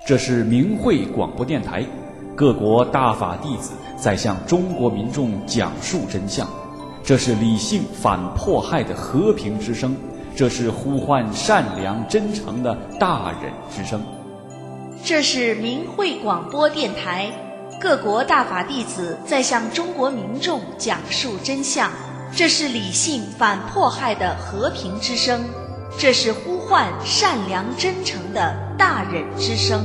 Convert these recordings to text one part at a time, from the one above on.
这是明慧广播电台，各国大法弟子在向中国民众讲述真相。这是理性反迫害的和平之声，这是呼唤善良真诚的大忍之声。 这是明慧广播电台，各国大法弟子在向中国民众讲述真相。这是理性反迫害的和平之声，这是呼唤善良真诚的大忍之声。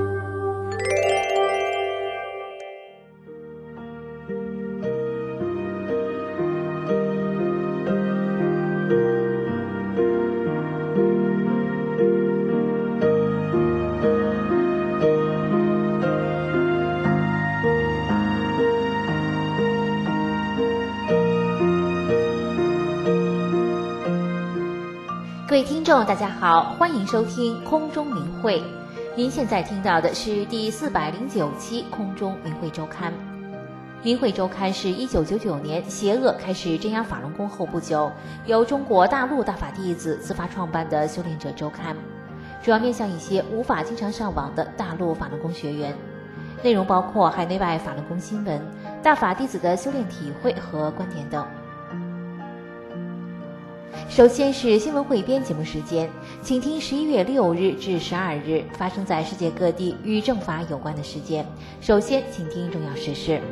各位听众大家好，欢迎收听空中明慧。您现在听到的是第409期空中明慧周刊。明慧周刊是1999年邪恶开始镇压法轮功后不久，由中国大陆大法弟子自发创办的修炼者周刊，主要面向一些无法经常上网的大陆法轮功学员。内容包括海内外法轮功新闻、大法弟子的修炼体会和观点等。首先是新闻汇编节目时间，请听11月6日至12日发生在世界各地与政法有关的事件。首先请听重要时事。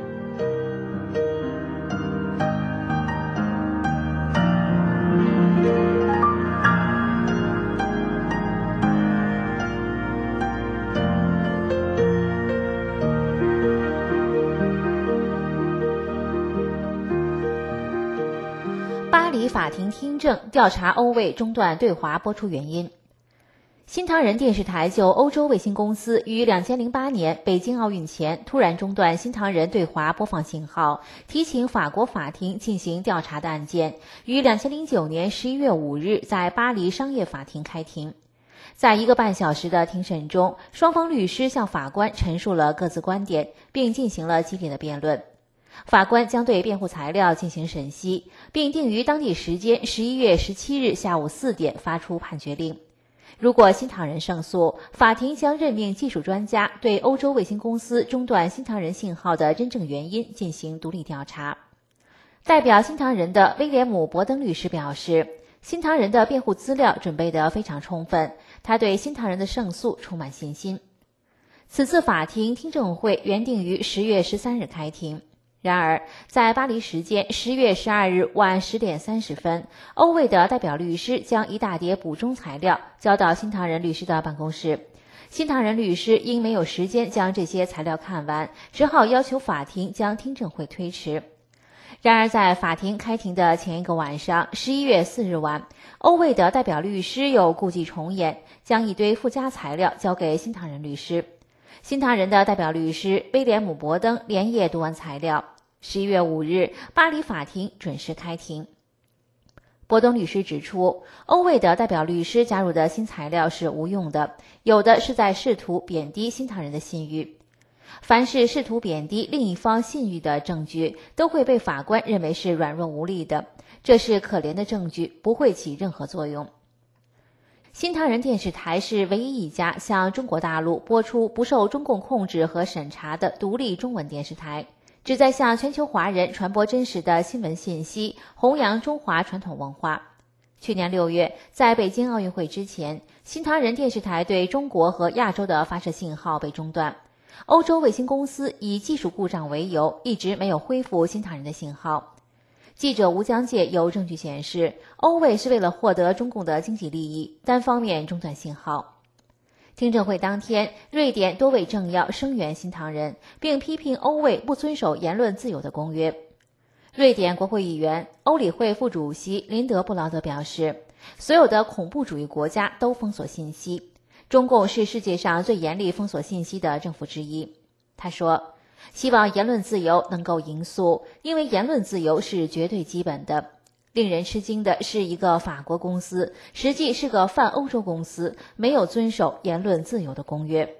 巴黎法庭听证调查欧卫中断对华播出原因。新唐人电视台就欧洲卫星公司于2008年北京奥运前突然中断新唐人对华播放信号，提请法国法庭进行调查的案件，于2009年11月5日在巴黎商业法庭开庭。在1个半小时的庭审中，双方律师向法官陈述了各自观点，并进行了激烈的辩论。法官将对辩护材料进行审析，并定于当地时间11月17日下午4点发出判决令。如果新唐人胜诉，法庭将任命技术专家对欧洲卫星公司中断新唐人信号的真正原因进行独立调查。代表新唐人的威廉姆·伯登律师表示，新唐人的辩护资料准备得非常充分，他对新唐人的胜诉充满信心。此次法庭听证会原定于10月13日开庭。然而，在巴黎时间10月12日晚10点30分，欧卫的代表律师将一大叠补充材料交到新唐人律师的办公室。新唐人律师因没有时间将这些材料看完，只好要求法庭将听证会推迟。然而，在法庭开庭的前一个晚上，11月4日晚，欧卫的代表律师又故伎重演，将一堆附加材料交给新唐人律师。新唐人的代表律师威廉姆·伯登连夜读完材料。11月5日，巴黎法庭准时开庭。伯登律师指出，欧卫的代表律师加入的新材料是无用的，有的是在试图贬低新唐人的信誉。凡是试图贬低另一方信誉的证据，都会被法官认为是软弱无力的，这是可怜的证据，不会起任何作用。新唐人电视台是唯一一家向中国大陆播出不受中共控制和审查的独立中文电视台，旨在向全球华人传播真实的新闻信息，弘扬中华传统文化。去年6月，在北京奥运会之前，新唐人电视台对中国和亚洲的发射信号被中断。欧洲卫星公司以技术故障为由，一直没有恢复新唐人的信号。记者吴江界有证据显示，欧卫是为了获得中共的经济利益，单方面中断信号。听证会当天，瑞典多位政要声援新唐人，并批评欧卫不遵守言论自由的公约。瑞典国会议员、欧理会副主席林德布劳德表示，所有的恐怖主义国家都封锁信息，中共是世界上最严厉封锁信息的政府之一。他说，希望言论自由能够赢诉，因为言论自由是绝对基本的。令人吃惊的是，一个法国公司实际是个泛欧洲公司，没有遵守言论自由的公约。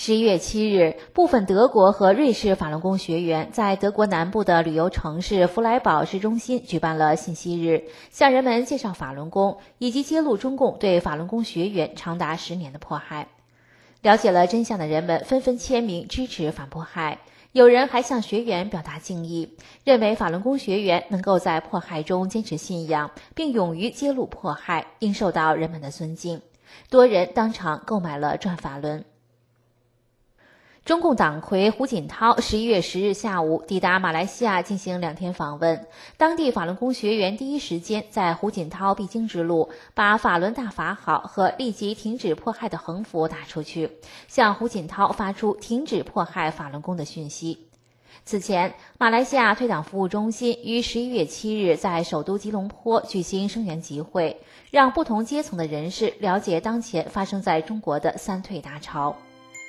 11月7日，部分德国和瑞士法轮功学员在德国南部的旅游城市弗莱堡市中心举办了信息日，向人们介绍法轮功，以及揭露中共对法轮功学员长达10年的迫害。了解了真相的人们纷纷签名支持反迫害，有人还向学员表达敬意，认为法轮功学员能够在迫害中坚持信仰，并勇于揭露迫害，应受到人们的尊敬。多人当场购买了转法轮。中共党魁胡锦涛11月10日下午抵达马来西亚进行2天访问，当地法轮功学员第一时间在胡锦涛必经之路把法轮大法好和立即停止迫害的横幅打出去，向胡锦涛发出停止迫害法轮功的讯息。此前，马来西亚退党服务中心于11月7日在首都吉隆坡举行声援集会，让不同阶层的人士了解当前发生在中国的3退大潮。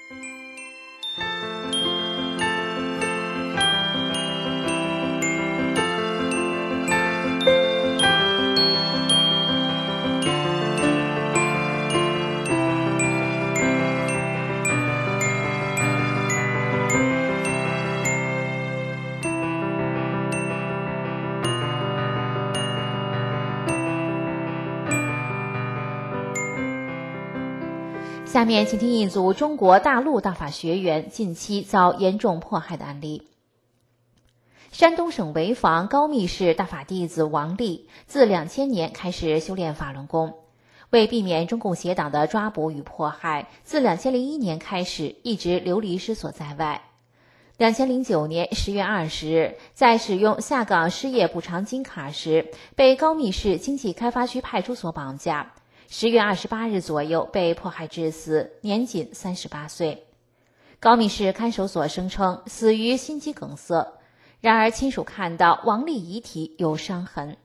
下面请听一组中国大陆大法学员近期遭严重迫害的案例。山东省潍坊高密市大法弟子王丽自2000年开始修炼法轮功，为避免中共邪党的抓捕与迫害，自2001年开始一直流离失所在外。2009年10月20日，在使用下岗失业补偿金卡时，被高密市经济开发区派出所绑架。10月28日左右被迫害致死，年仅38岁。高密市看守所声称死于心肌梗塞，然而亲属看到王丽遗体有伤痕。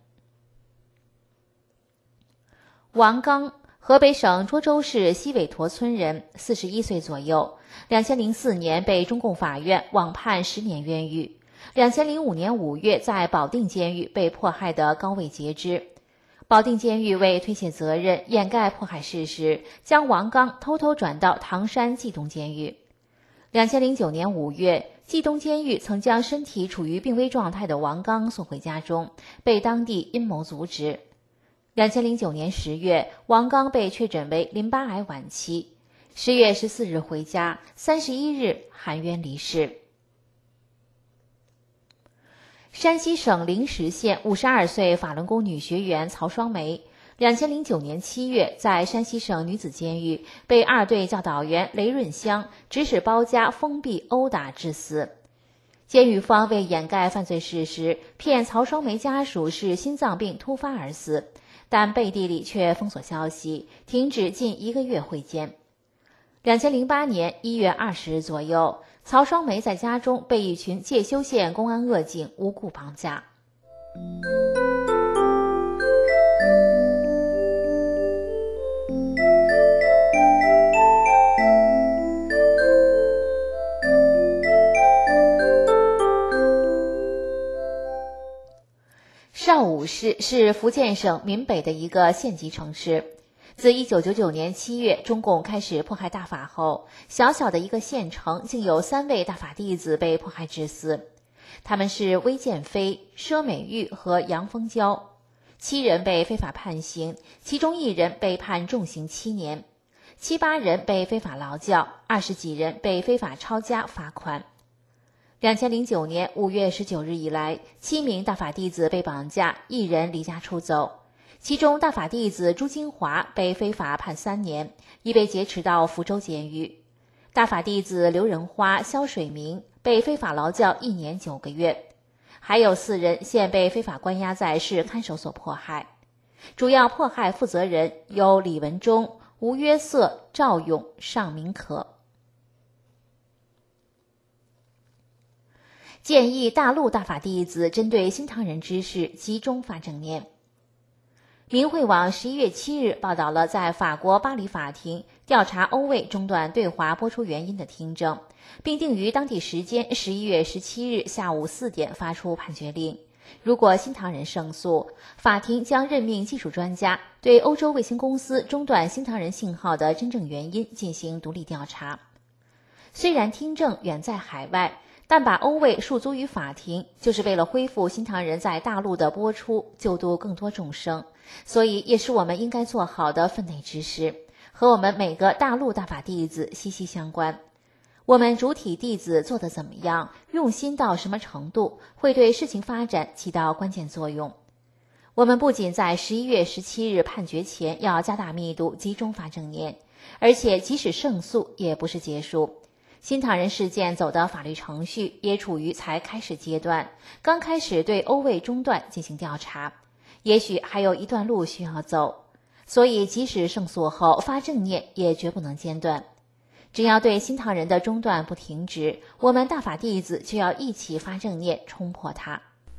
王刚，河北省涿州市西尾坨村人，41岁左右，2004年被中共法院网判10年冤狱。2005年5月在保定监狱被迫害的高位截肢。保定监狱为推卸责任、掩盖迫害事实，将王刚偷偷转到唐山冀东监狱。2009年5月，冀东监狱曾将身体处于病危状态的王刚送回家中，被当地阴谋阻止。2009年10月，王刚被确诊为淋巴癌晚期，10月14日回家，31日含冤离世。山西省灵石县52岁法轮功女学员曹双梅，2009年7月在山西省女子监狱被2队教导员雷润香指使包夹封闭殴打致死。监狱方为掩盖犯罪事实，骗曹双梅家属是心脏病突发而死，但背地里却封锁消息，停止近1个月会见。2008年1月20日左右，曹双梅在家中被一群介休县公安恶警无故绑架。邵武市是福建省闽北的一个县级城市。自1999年7月中共开始迫害大法后，小小的一个县城竟有3位大法弟子被迫害致死。他们是魏建飞、佘美玉和杨峰娇，7人被非法判刑，其中1人被判重刑7年，7、8人被非法劳教，20几人被非法抄家罚款。2009年5月19日以来，7名大法弟子被绑架，1人离家出走。其中大法弟子朱金华被非法判3年，已被劫持到福州监狱。大法弟子刘仁花、肖水明被非法劳教1年9个月，还有4人现被非法关押在市看守所迫害。主要迫害负责人有李文忠、吴约瑟、赵勇、尚明可。建议大陆大法弟子针对新唐人之事集中发正念。明慧网11月7日报道了在法国巴黎法庭调查欧卫中断对华播出原因的听证，并定于当地时间11月17日下午4点发出判决令。如果新唐人胜诉，法庭将任命技术专家对欧洲卫星公司中断新唐人信号的真正原因进行独立调查。 虽然听政远在海外，但把欧卫诉诸于法庭，就是为了恢复新唐人在大陆的播出，救度更多众生，所以也是我们应该做好的分内之事，和我们每个大陆大法弟子息息相关。我们主体弟子做得怎么样，用心到什么程度，会对事情发展起到关键作用。我们不仅在11月17日判决前要加大密度集中发正念，而且即使胜诉也不是结束。新唐人事件走的法律程序也处于才开始阶段，刚开始对欧卫中断进行调查，也许还有一段路需要走，所以即使胜诉后发正念也绝不能间断。只要对新唐人的中断不停止，我们大法弟子就要一起发正念冲破它。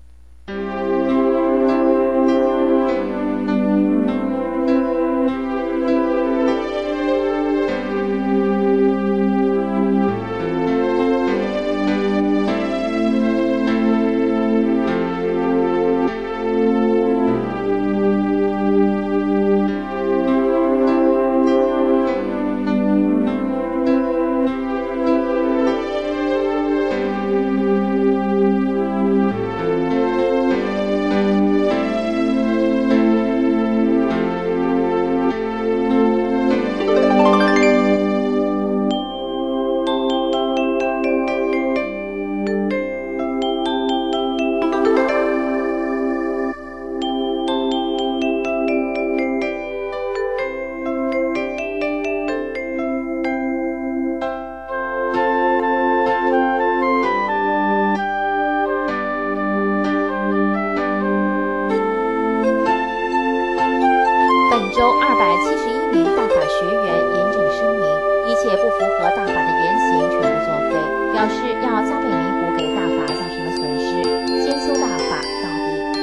周271名大法学员严正声明，一切不符合大法的言行全部作废，表示要加倍弥补给大法造成的损失，先修大法到底。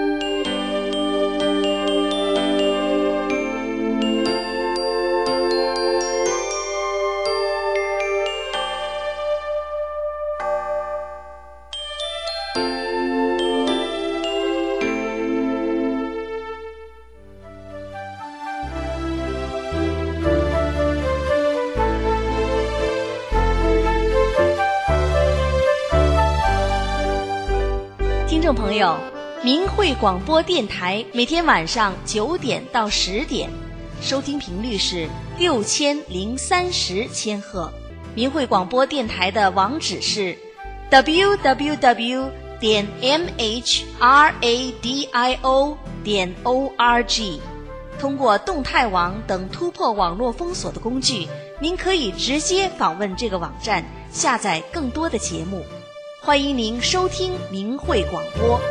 听众朋友，明慧广播电台每天晚上9点到10点，收听频率是6030千赫。明慧广播电台的网址是 www.mhradio.org。通过动态网等突破网络封锁的工具，您可以直接访问这个网站，下载更多的节目。欢迎您收听明慧广播。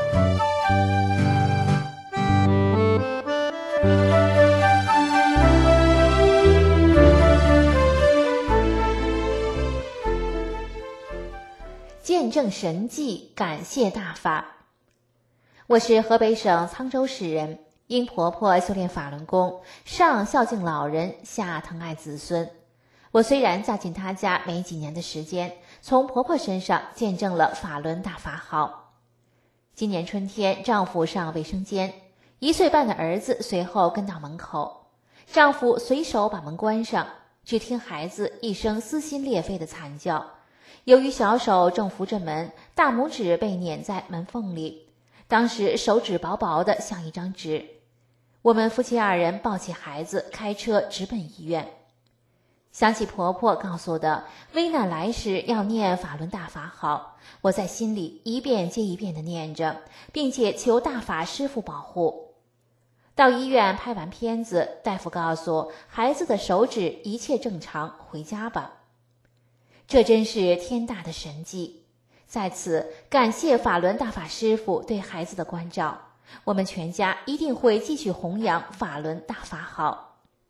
见证神迹，感谢大法。我是河北省沧州市人，因婆婆修炼法轮功，上孝敬老人，下疼爱子孙。我虽然嫁进她家没几年的时间，从婆婆身上见证了法轮大法好。今年春天，丈夫上卫生间，1岁半的儿子随后跟到门口，丈夫随手把门关上，只听孩子一声撕心裂肺的惨叫。由于小手正扶着门，大拇指被碾在门缝里，当时手指薄薄的像一张纸。我们夫妻2人抱起孩子，开车直奔医院。想起婆婆告诉的危难来时要念法轮大法好，我在心里一遍接一遍地念着，并且求大法师父保护。到医院拍完片子，大夫告诉孩子的手指一切正常，回家吧。这真是天大的神迹，在此感谢法轮大法师父对孩子的关照，我们全家一定会继续弘扬法轮大法好。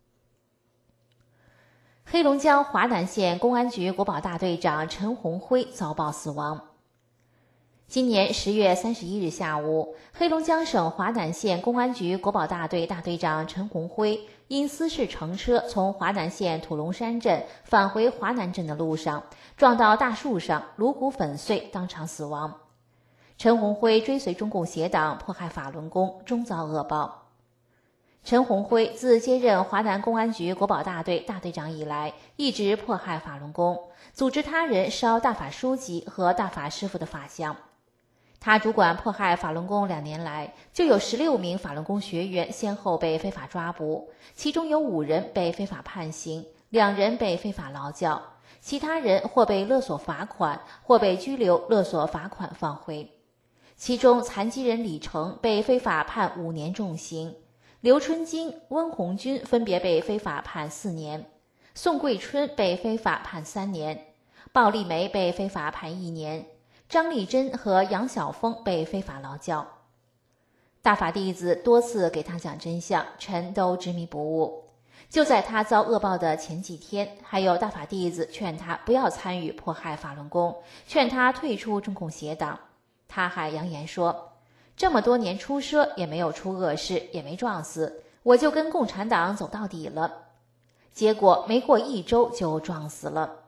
黑龙江华南县公安局国保大队长陈红辉遭报死亡。今年10月31日下午，黑龙江省华南县公安局国保大队大队长陈红辉因私事乘车从华南县土龙山镇返回华南镇的路上，撞到大树上，颅骨粉碎，当场死亡。陈红辉追随中共邪党迫害法轮功，终遭恶报。 陈鸿辉自接任华南公安局国保大队大队长以来，一直迫害法轮功，组织他人烧大法书籍和大法师父的法像。他主管迫害法轮功2年来，就有16名法轮功学员先后被非法抓捕，其中有5人被非法判刑，2人被非法劳教，其他人或被勒索罚款，或被拘留勒索罚款放回。其中残疾人李成被非法判5年重刑，刘春金、温红军分别被非法判4年，宋桂春被非法判3年，鲍丽梅被非法判1年，张丽珍和杨晓峰被非法劳教。大法弟子多次给他讲真相，陈都执迷不悟。就在他遭恶报的前几天，还有大法弟子劝他不要参与迫害法轮功，劝他退出中共邪党。他还扬言说，这么多年出奢也没有出恶事，也没撞死，我就跟共产党走到底了。结果没过1周就撞死了。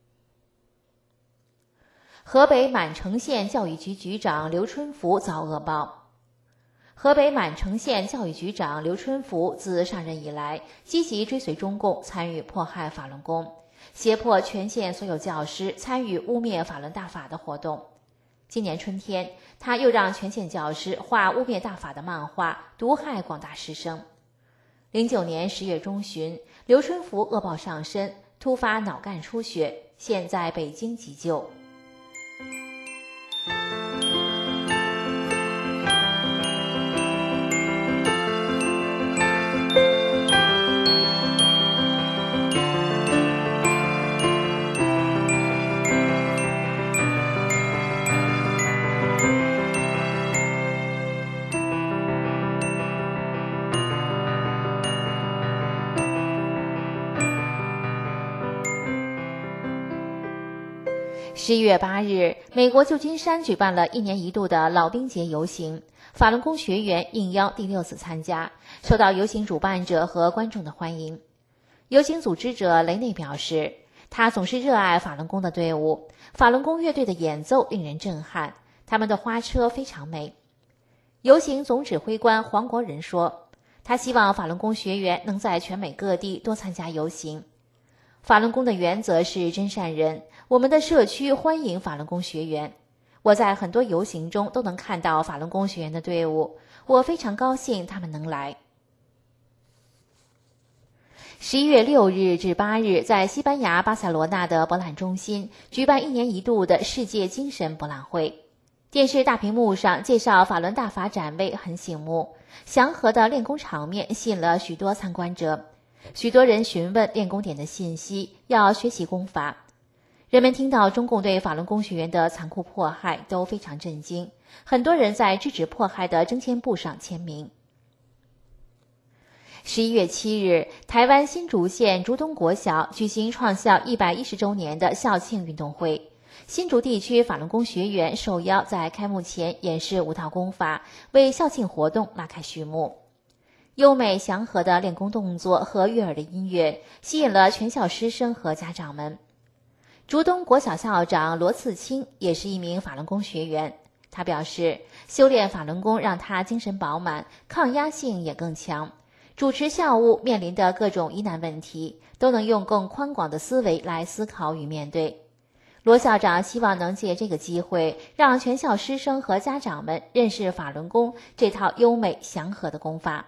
河北满城县教育局局长刘春福遭恶报。河北满城县教育局长刘春福自上任以来，积极追随中共，参与迫害法轮功，胁迫全县所有教师参与污蔑法轮大法的活动。今年春天，他又让全县教师画污蔑大法的漫画，毒害广大师生。09年10月中旬，刘春福恶报上身，突发脑干出血，现在北京急救。11月8日，美国旧金山举办了1年1度的老兵节游行，法轮功学员应邀第6次参加，受到游行主办者和观众的欢迎。游行组织者雷内表示，他总是热爱法轮功的队伍，法轮功乐队的演奏令人震撼，他们的花车非常美。游行总指挥官黄国仁说，他希望法轮功学员能在全美各地多参加游行。法轮功的原则是真善人，我们的社区欢迎法轮功学员。我在很多游行中都能看到法轮功学员的队伍，我非常高兴他们能来。11月6日至8日，在西班牙巴塞罗那的博览中心举办1年1度的世界精神博览会。电视大屏幕上介绍法轮大法展位很醒目，祥和的练功场面吸引了许多参观者。许多人询问练功点的信息，要学习功法。人们听到中共对法轮功学员的残酷迫害都非常震惊，很多人在制止迫害的征签簿上签名。11月7日，台湾新竹县竹东国小举行创校110周年的校庆运动会，新竹地区法轮功学员受邀在开幕前演示5套功法，为校庆活动拉开序幕。优美祥和的练功动作和悦耳的音乐吸引了全校师生和家长们。竹东国小校长罗次清也是一名法轮功学员，他表示，修炼法轮功让他精神饱满，抗压性也更强。主持校务面临的各种疑难问题，都能用更宽广的思维来思考与面对。罗校长希望能借这个机会，让全校师生和家长们认识法轮功这套优美祥和的功法。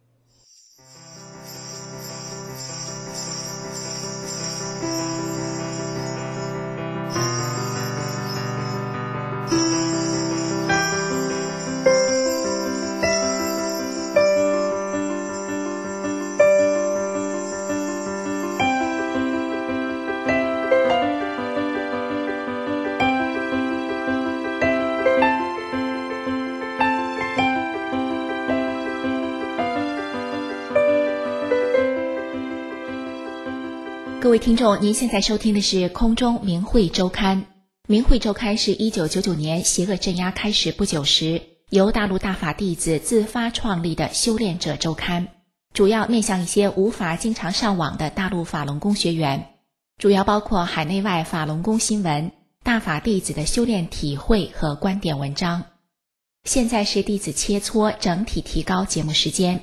各位听众，您现在收听的是空中明慧周刊。明慧周刊是1999年邪恶镇压开始不久时，由大陆大法弟子自发创立的修炼者周刊，主要面向一些无法经常上网的大陆法轮功学员，主要包括海内外法轮功新闻、大法弟子的修炼体会和观点文章。现在是弟子切磋整体提高节目时间。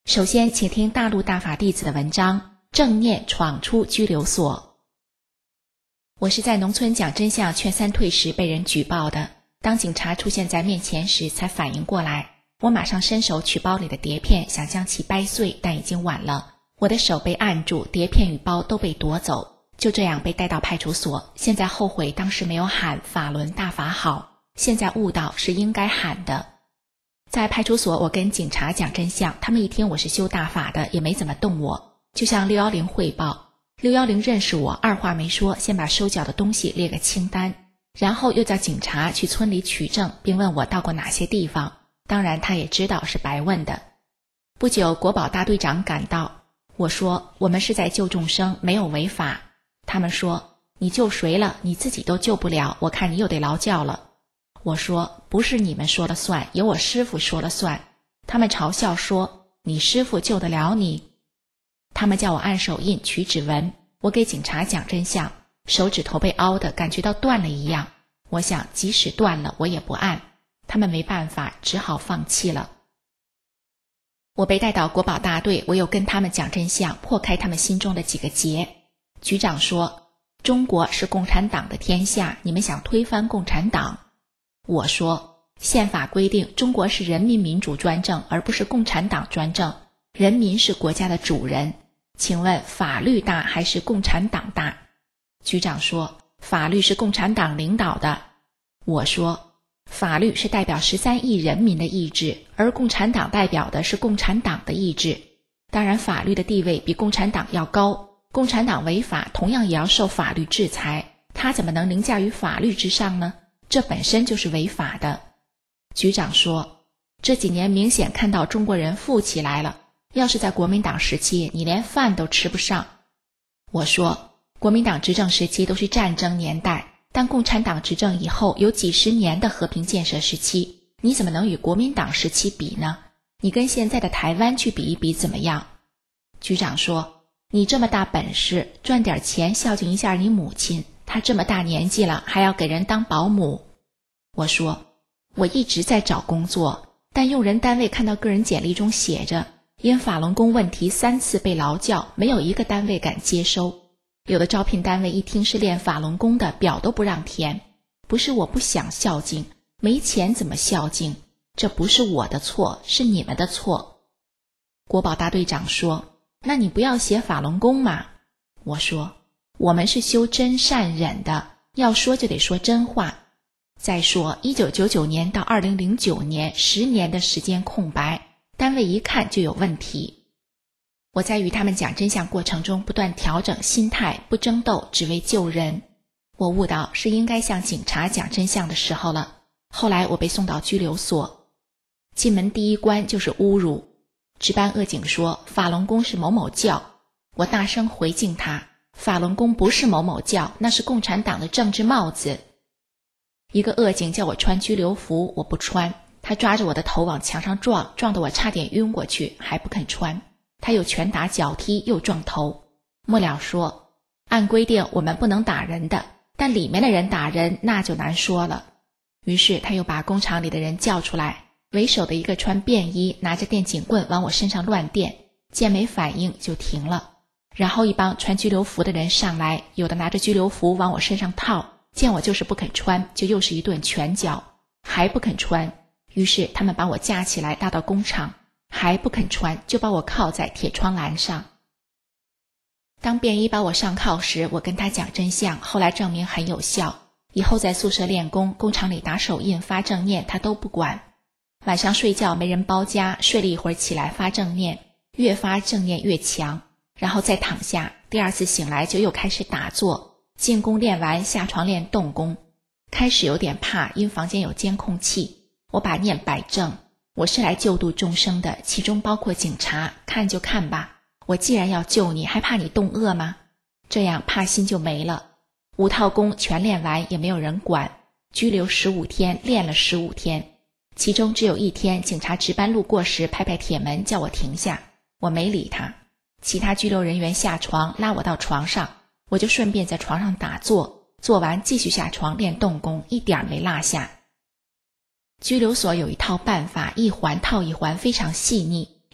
首先，请听大陆大法弟子的文章《正念闯出拘留所》。我是在农村讲真相劝三退时被人举报的，当警察出现在面前时才反应过来，我马上伸手取包里的碟片，想将其掰碎，但已经晚了。我的手被按住，碟片与包都被夺走，就这样被带到派出所。现在后悔当时没有喊法轮大法好，现在悟到是应该喊的。在派出所，我跟警察讲真相，他们一听我是修大法的，也没怎么动我，就向610汇报。610认识我，二话没说，先把收缴的东西列个清单，然后又叫警察去村里取证，并问我到过哪些地方。当然他也知道是白问的。不久，国保大队长赶到，我说我们是在救众生，没有违法。他们说你救谁了？你自己都救不了，我看你又得劳教了。我说不是你们说了算，由我师父说了算。他们嘲笑说你师父救得了你？他们叫我按手印取指纹，我给警察讲真相，手指头被凹的感觉到断了一样。我想即使断了我也不按，他们没办法，只好放弃了。我被带到国保大队，我又跟他们讲真相，破开他们心中的几个结。局长说中国是共产党的天下，你们想推翻共产党。我说宪法规定中国是人民民主专政，而不是共产党专政，人民是国家的主人，请问法律大还是共产党大？局长说法律是共产党领导的。我说法律是代表13亿人民的意志，而共产党代表的是共产党的意志，当然法律的地位比共产党要高，共产党违法同样也要受法律制裁，他怎么能凌驾于法律之上呢？这本身就是违法的。局长说这几年明显看到中国人富起来了，要是在国民党时期你连饭都吃不上。我说国民党执政时期都是战争年代，但共产党执政以后有几十年的和平建设时期，你怎么能与国民党时期比呢？你跟现在的台湾去比一比怎么样？局长说你这么大本事，赚点钱孝敬一下你母亲，她这么大年纪了还要给人当保姆。我说我一直在找工作，但用人单位看到个人简历中写着因法轮功问题3次被劳教，没有一个单位敢接收。有的招聘单位一听是练法轮功的，表都不让填。不是我不想孝敬，没钱怎么孝敬？这不是我的错，是你们的错。国保大队长说那你不要写法轮功嘛。我说我们是修真善忍的，要说就得说真话。再说1999年到2009年10年的时间空白，单位一看就有问题。我在与他们讲真相过程中不断调整心态，不争斗，只为救人。我悟到是应该向警察讲真相的时候了。后来我被送到拘留所，进门第一关就是侮辱。值班恶警说法轮功是某某教，我大声回敬他，法轮功不是某某教，那是共产党的政治帽子。一个恶警叫我穿拘留服，我不穿，他抓着我的头往墙上撞，撞得我差点晕过去，还不肯穿。他又拳打脚踢，又撞头。末了说按规定我们不能打人的，但里面的人打人那就难说了。于是他又把工厂里的人叫出来，为首的一个穿便衣，拿着电警棍往我身上乱电，见没反应就停了。然后一帮穿拘留服的人上来，有的拿着拘留服往我身上套，见我就是不肯穿，就又是一顿拳脚，还不肯穿。于是他们把我架起来拉到工厂，还不肯穿，就把我铐在铁窗栏上。当便衣把我上铐时，我跟他讲真相，后来证明很有效。以后在宿舍练功，工厂里打手印发正念他都不管。晚上睡觉没人包夹，睡了一会儿起来发正念，越发正念越强，然后再躺下，第二次醒来就又开始打坐，静功练完下床练动功。开始有点怕，因房间有监控器，我把念摆正，我是来救度众生的，其中包括警察，看就看吧，我既然要救你，还怕你冻饿吗？这样怕心就没了。5套功全练完也没有人管，拘留15天，练了15天，其中只有1天警察值班路过时拍拍铁门叫我停下，我没理他。其他拘留人员下床拉我到床上，我就顺便在床上打坐，做完继续下床练动功，一点没落下。拘留所有一套办法，一环套一环，非常细腻，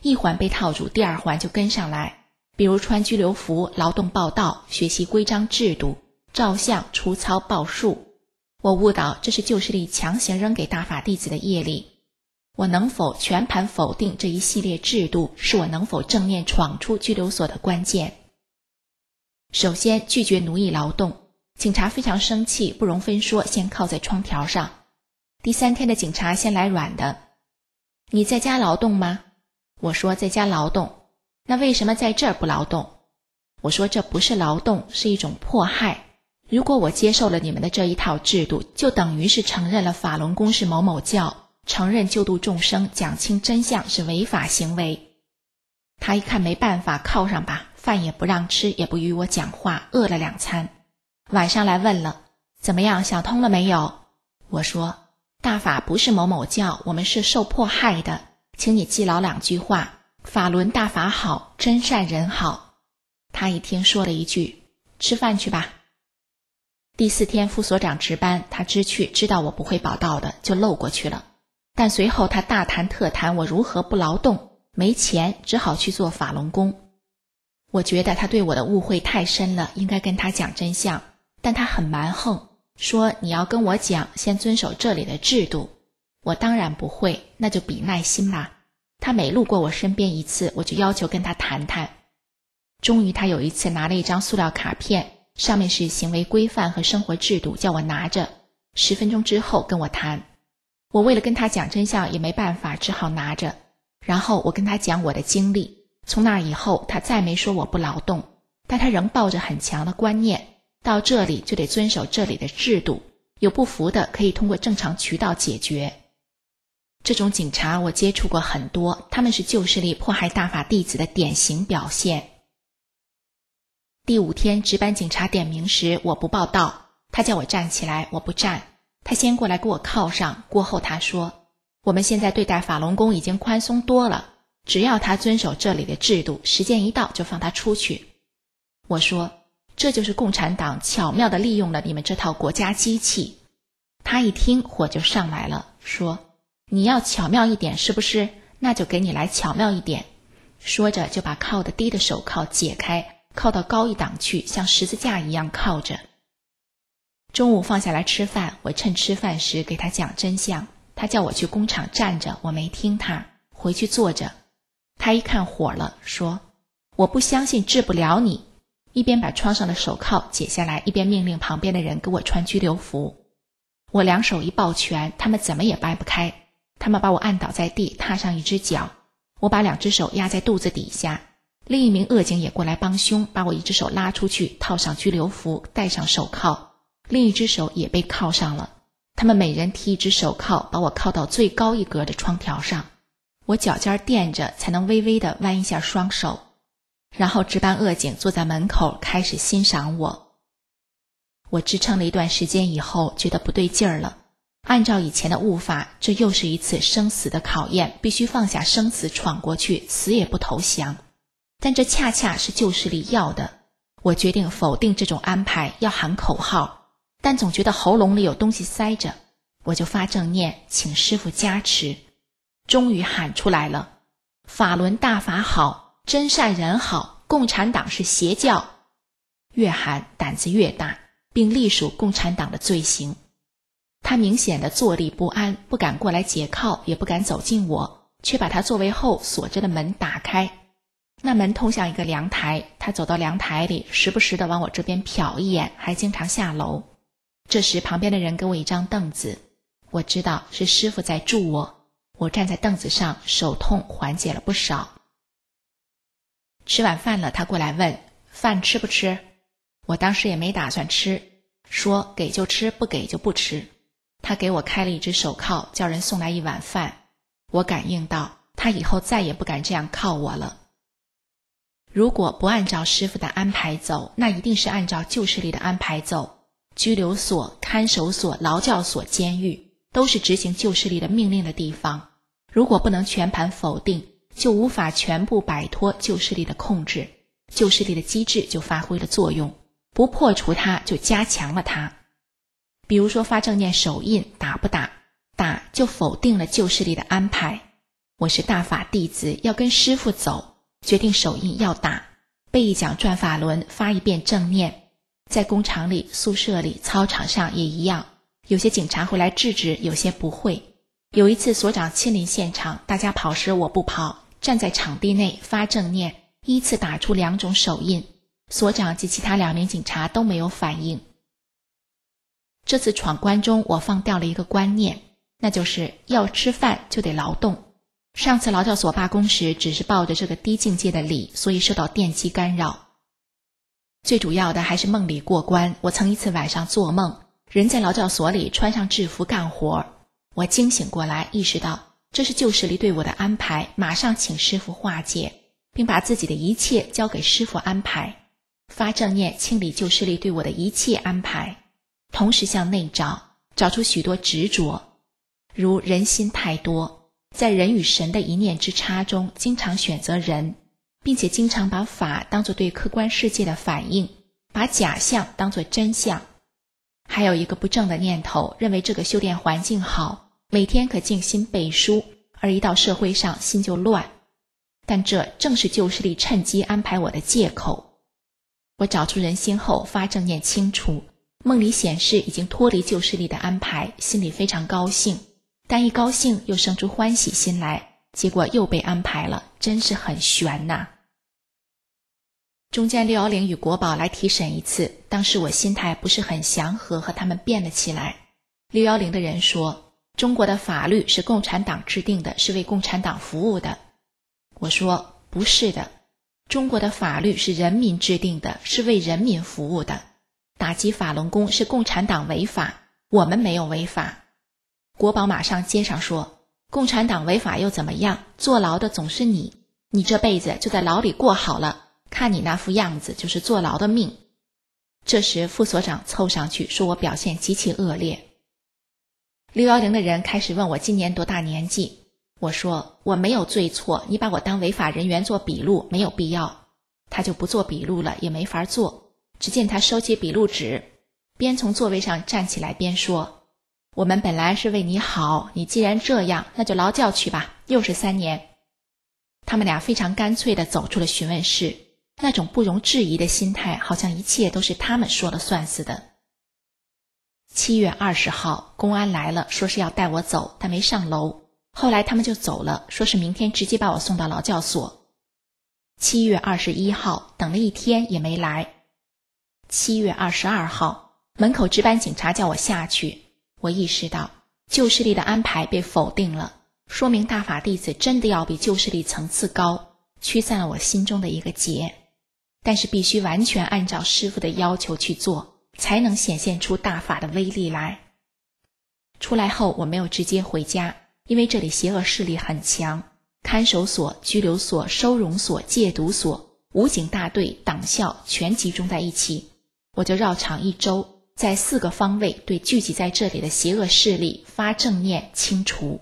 一环被套住，第二环就跟上来，比如穿拘留服、劳动报道、学习规章制度、照相、出操、报数。我悟到这是旧势力强行扔给大法弟子的业力。我能否全盘否定这一系列制度，是我能否正面闯出拘留所的关键。首先，拒绝奴役劳动。警察非常生气，不容分说，先靠在窗条上。第3天的警察先来软的。你在家劳动吗？我说在家劳动。那为什么在这儿不劳动？我说这不是劳动，是一种迫害。如果我接受了你们的这一套制度，就等于是承认了法轮功是某某教，承认救度众生、讲清真相是违法行为。他一看没办法，靠上吧，饭也不让吃，也不与我讲话，饿了2餐。晚上来问了，怎么样，想通了没有？我说，大法不是某某教，我们是受迫害的，请你记牢2句话，法轮大法好，真善人好。他一听说了一句，吃饭去吧。第4天副所长值班，他知道我不会保道的，就漏过去了。但随后他大谈特谈我如何不劳动，没钱，只好去做法轮功。我觉得他对我的误会太深了，应该跟他讲真相，但他很蛮横，说你要跟我讲，先遵守这里的制度。我当然不会，那就比耐心吧。他每路过我身边一次，我就要求跟他谈谈。终于他有一次拿了一张塑料卡片，上面是行为规范和生活制度，叫我拿着，10分钟之后跟我谈。我为了跟他讲真相也没办法，只好拿着。然后我跟他讲我的经历，从那以后他再没说我不劳动，但他仍抱着很强的观念，到这里就得遵守这里的制度，有不服的可以通过正常渠道解决。这种警察我接触过很多，他们是旧势力迫害大法弟子的典型表现。第5天值班警察点名时，我不报到，他叫我站起来，我不站，他先过来给我铐上，过后他说，我们现在对待法轮功已经宽松多了，只要他遵守这里的制度，时间一到就放他出去。我说，这就是共产党巧妙地利用了你们这套国家机器。他一听火就上来了，说，你要巧妙一点是不是？那就给你来巧妙一点。说着就把铐得低的手铐解开，铐到高一档去，像十字架一样铐着。中午放下来吃饭，我趁吃饭时给他讲真相。他叫我去工厂站着，我没听他，回去坐着。他一看火了，说，我不相信治不了你。一边把窗上的手铐解下来，一边命令旁边的人给我穿拘留服。我2手一抱拳，他们怎么也掰不开。他们把我按倒在地，踏上一只脚，我把2只手压在肚子底下。另一名恶警也过来帮凶，把我1只手拉出去，套上拘留服，戴上手铐，另一只手也被铐上了。他们每人提1只手铐，把我铐到最高一格的窗条上。我脚尖垫着，才能微微地弯一下双手。然后值班恶警坐在门口开始欣赏我。我支撑了一段时间以后，觉得不对劲儿了。按照以前的悟法，这又是一次生死的考验，必须放下生死闯过去，死也不投降。但这恰恰是旧势力要的。我决定否定这种安排，要喊口号，但总觉得喉咙里有东西塞着，我就发正念，请师父加持。终于喊出来了，法轮大法好，真善人好，共产党是邪教。越喊胆子越大，并隶属共产党的罪行。他明显的坐立不安，不敢过来解铐，也不敢走近我，却把他座位后锁着的门打开。那门通向一个凉台，他走到凉台里，时不时地往我这边瞟一眼，还经常下楼。这时旁边的人给我一张凳子，我知道是师父在助我。我站在凳子上，手痛缓解了不少。吃晚饭了，他过来问，饭吃不吃？我当时也没打算吃，说给就吃，不给就不吃。他给我开了1只手铐，叫人送来1碗饭。我感应到他以后再也不敢这样铐我了。如果不按照师父的安排走，那一定是按照旧势力的安排走。拘留所、看守所、劳教所、监狱都是执行旧势力的命令的地方。如果不能全盘否定，就无法全部摆脱旧势力的控制，旧势力的机制就发挥了作用，不破除它就加强了它。比如说发正念手印，打不打？打就否定了旧势力的安排。 我是大法弟子，要跟师父走，决定手印要打，背一讲转法轮，发一遍正念。在工厂里、宿舍里、操场上也一样，有些警察会来制止，有些不会。有一次所长亲临现场，大家跑时我不跑，站在场地内发正念，依次打出2种手印，所长及其他2名警察都没有反应。这次闯关中，我放掉了一个观念，那就是要吃饭就得劳动。上次劳教所罢工时，只是抱着这个低境界的理，所以受到电击干扰。最主要的还是梦里过关。我曾一次晚上做梦，人在劳教所里穿上制服干活，我惊醒过来，意识到这是旧势力对我的安排，马上请师父化解，并把自己的一切交给师父安排，发正念清理旧势力对我的一切安排，同时向内找出许多执着，如人心太多，在人与神的一念之差中经常选择人，并且经常把法当作对客观世界的反应，把假象当作真相。还有一个不正的念头，认为这个修炼环境好，每天可静心背书，而一到社会上心就乱。但这正是旧势力趁机安排我的借口。我找出人心后发正念清除，梦里显示已经脱离旧势力的安排，心里非常高兴，但一高兴又生出欢喜心来，结果又被安排了，真是很悬呐。中间610与国保来提审一次，当时我心态不是很祥和，和他们辩了起来。610的人说，中国的法律是共产党制定的，是为共产党服务的。我说不是的，中国的法律是人民制定的，是为人民服务的。打击法轮功是共产党违法，我们没有违法。国保马上接上说，共产党违法又怎么样？坐牢的总是你，你这辈子就在牢里过好了，看你那副样子就是坐牢的命。这时副所长凑上去说我表现极其恶劣。610的人开始问我今年多大年纪，我说我没有罪错，你把我当违法人员做笔录没有必要。他就不做笔录了，也没法做。只见他收起笔录纸，边从座位上站起来边说，我们本来是为你好，你既然这样，那就劳教去吧，又是3年。他们俩非常干脆地走出了询问室，那种不容置疑的心态，好像一切都是他们说了算似的。7月20号，公安来了，说是要带我走，但没上楼。后来他们就走了，说是明天直接把我送到劳教所。7月21号，等了1天也没来。7月22号，门口值班警察叫我下去，我意识到旧势力的安排被否定了，说明大法弟子真的要比旧势力层次高，驱散了我心中的一个结。但是必须完全按照师父的要求去做，才能显现出大法的威力来。出来后我没有直接回家，因为这里邪恶势力很强，看守所、拘留所、收容所、戒毒所、武警大队、党校全集中在一起，我就绕场1周，在4个方位对聚集在这里的邪恶势力发正念清除。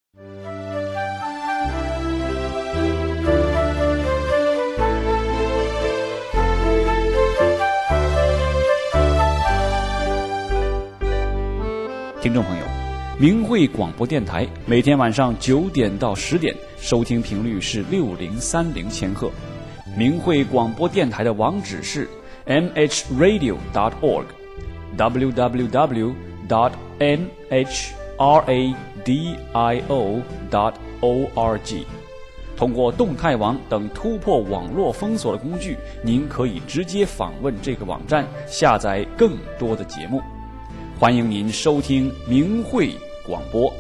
听众朋友，明慧广播电台每天晚上9点到10点，收听频率是6030千赫。明慧广播电台的网址是 mhradio.org www.mhradio.org。 通过动态网等突破网络封锁的工具，您可以直接访问这个网站，下载更多的节目。欢迎您收听明慧广播。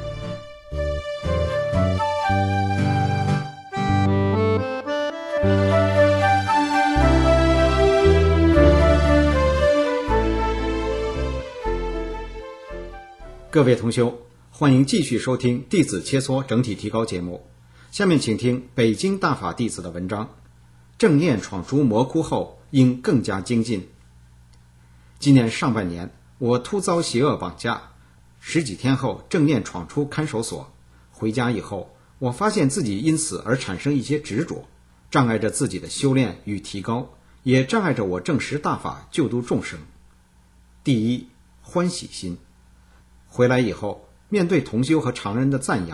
各位同修，欢迎继续收听弟子切磋整体提高节目。下面请听北京大法弟子的文章，正念闯出魔窟后应更加精进。今年上半年，我突遭邪恶绑架，10几天后正念闯出看守所。回家以后，我发现自己因此而产生一些执着，障碍着自己的修炼与提高，也障碍着我证实大法救度众生。第一，欢喜心。回来以后，面对同修和常人的赞扬，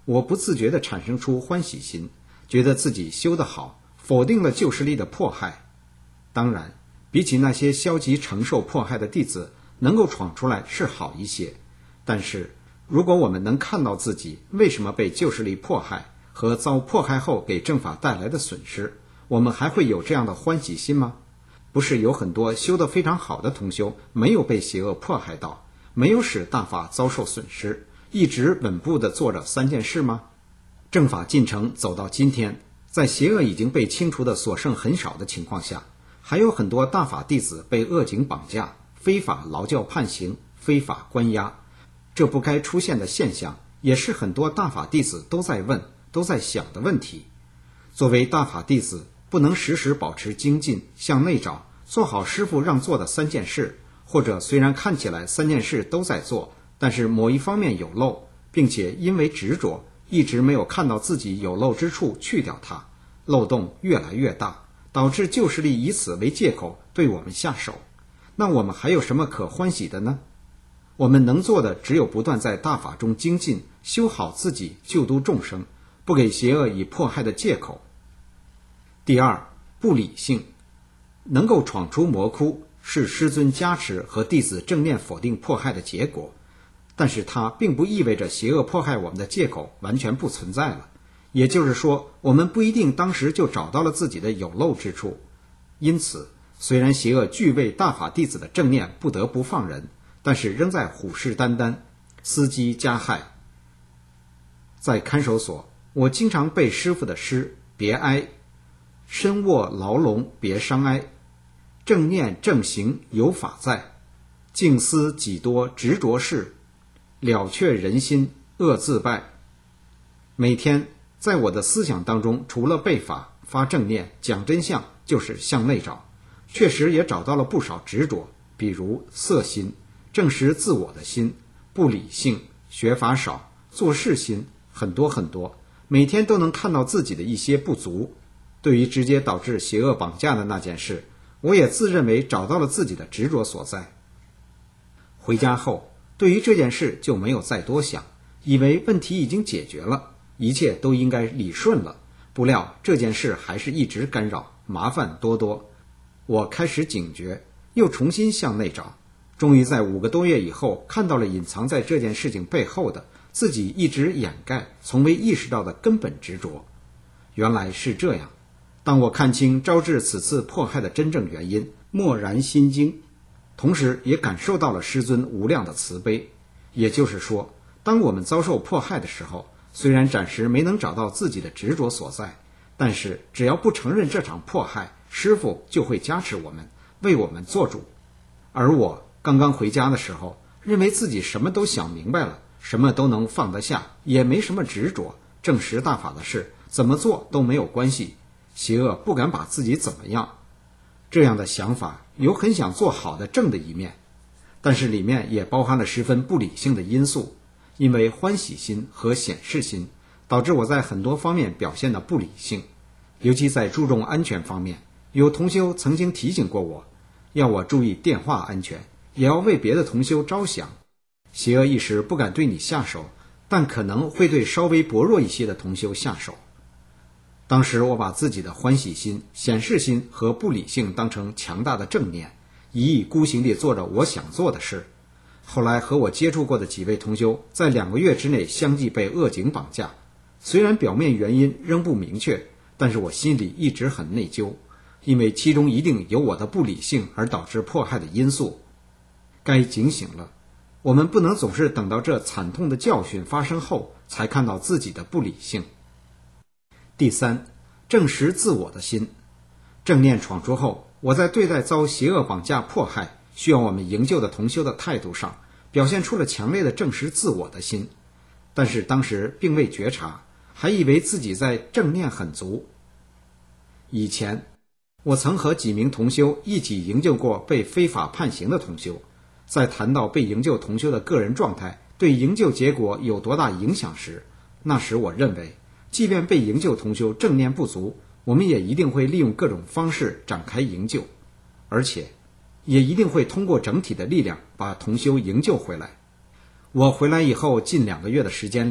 我不自觉地产生出欢喜心，觉得自己修得好，否定了旧势力的迫害。当然，比起那些消极承受迫害的弟子，能够闯出来是好一些。但是，如果我们能看到自己为什么被旧势力迫害和遭迫害后给正法带来的损失，我们还会有这样的欢喜心吗？不是有很多修得非常好的同修没有被邪恶迫害到，没有使大法遭受损失，一直稳步地做着3件事吗？正法进程走到今天，在邪恶已经被清除的所剩很少的情况下，还有很多大法弟子被恶警绑架，非法劳教判刑，非法关押。这不该出现的现象，也是很多大法弟子都在问、都在想的问题。作为大法弟子，不能时时保持精进，向内找，做好师父让做的3件事，或者虽然看起来3件事都在做，但是某一方面有漏，并且因为执着，一直没有看到自己有漏之处去掉它，漏洞越来越大，导致旧势力以此为借口对我们下手。那我们还有什么可欢喜的呢？我们能做的只有不断在大法中精进，修好自己，救度众生，不给邪恶以迫害的借口。第二，不理性。能够闯出魔窟，是师尊加持和弟子正念否定迫害的结果，但是它并不意味着邪恶迫害我们的借口完全不存在了。也就是说，我们不一定当时就找到了自己的有漏之处。因此，虽然邪恶具备大法弟子的正念不得不放人，但是仍在虎视眈眈，伺机加害。在看守所，我经常背师父的诗，别哀，身卧牢笼别伤哀，正念正行有法在，静思几多执着事，了却人心恶自败。每天在我的思想当中，除了背法、发正念、讲真相，就是向内找，确实也找到了不少执着，比如色心、证实自我的心、不理性、学法少、做事心，很多很多，每天都能看到自己的一些不足。对于直接导致邪恶绑架的那件事，我也自认为找到了自己的执着所在。回家后，对于这件事就没有再多想，以为问题已经解决了，一切都应该理顺了，不料这件事还是一直干扰，麻烦多多。我开始警觉，又重新向内找，终于在5个多月以后，看到了隐藏在这件事情背后的自己一直掩盖、从未意识到的根本执着。原来是这样。当我看清招致此次迫害的真正原因，默然心惊，同时也感受到了师尊无量的慈悲。也就是说，当我们遭受迫害的时候，虽然暂时没能找到自己的执着所在，但是只要不承认这场迫害，师父就会加持我们，为我们做主。而我刚刚回家的时候，认为自己什么都想明白了，什么都能放得下，也没什么执着，证实大法的事怎么做都没有关系，邪恶不敢把自己怎么样。这样的想法有很想做好的正的一面，但是里面也包含了十分不理性的因素，因为欢喜心和显示心导致我在很多方面表现的不理性，尤其在注重安全方面，有同修曾经提醒过我，要我注意电话安全，也要为别的同修着想。邪恶一时不敢对你下手，但可能会对稍微薄弱一些的同修下手。当时我把自己的欢喜心、显示心和不理性当成强大的正念，一意孤行地做着我想做的事。后来和我接触过的几位同修在2个月之内相继被恶警绑架，虽然表面原因仍不明确，但是我心里一直很内疚，因为其中一定有我的不理性而导致迫害的因素。该警醒了，我们不能总是等到这惨痛的教训发生后才看到自己的不理性。第三，证实自我的心。正念闯出后，我在对待遭邪恶绑架迫害需要我们营救的同修的态度上，表现出了强烈的证实自我的心，但是当时并未觉察，还以为自己在正念很足。以前我曾和几名同修一起营救过被非法判刑的同修，在谈到被营救同修的个人状态对营救结果有多大影响时，那时我认为即便被营救同修正念不足，我们也一定会利用各种方式展开营救，而且也一定会通过整体的力量把同修营救回来。我回来以后近2个月的时间里，